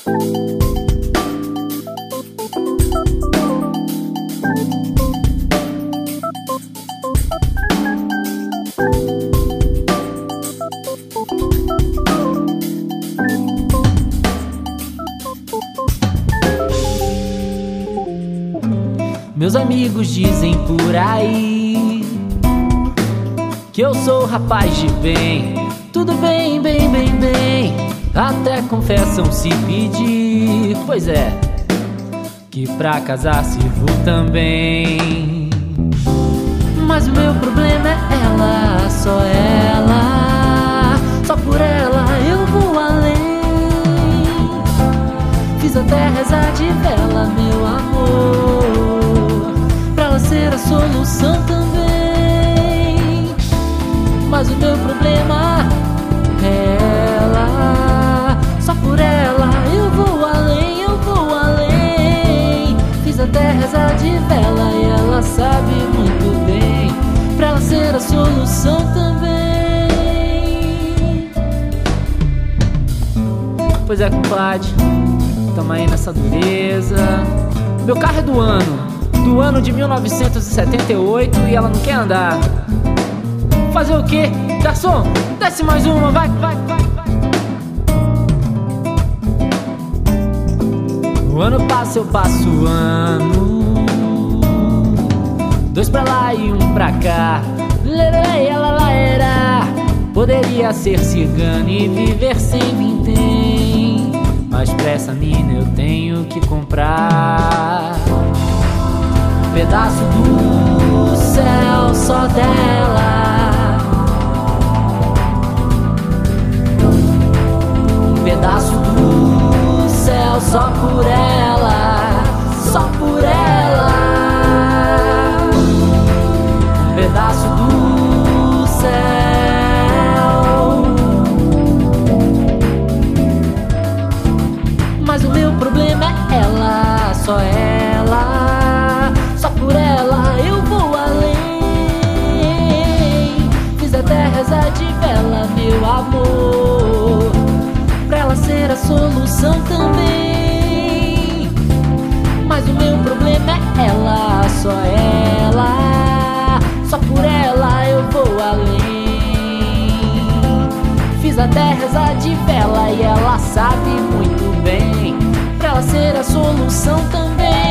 Meus amigos dizem por aí que eu sou rapaz de bem. Tudo bem, bem, bem, bem. Até confessam se pedir. Pois é, que pra casar sirvo também. Mas o meu problema é ela, só ela. Só por ela eu vou além. Fiz até rezar de vela, meu amor, pra ela ser a solução também. Mas o meu problema é ela. Só por ela eu vou além, eu vou além. Fiz até rezar de vela e ela sabe muito bem, pra ela ser a solução também. Pois é, compadre, tamo aí nessa dureza. Meu carro é do ano de 1978 e ela não quer andar. Fazer o quê? Garçom, desce mais uma, vai, vai, vai, vai. O ano passa, eu passo o ano, dois pra lá e um pra cá. Poderia ser cigano e viver sem vintém, mas pra essa mina eu tenho que comprar um pedaço do céu só dela, um pedaço do céu só por ela, só por ela, um pedaço do céu. Mas o meu problema é ela, só ela. Só por ela eu vou além. Fiz até rezar de vela, meu amor, pra ela ser a solução também. Mas o meu problema é ela, só ela. Só por ela eu vou além. Fiz até rezar de vela e ela sabe muito bem, pra ela ser a solução também.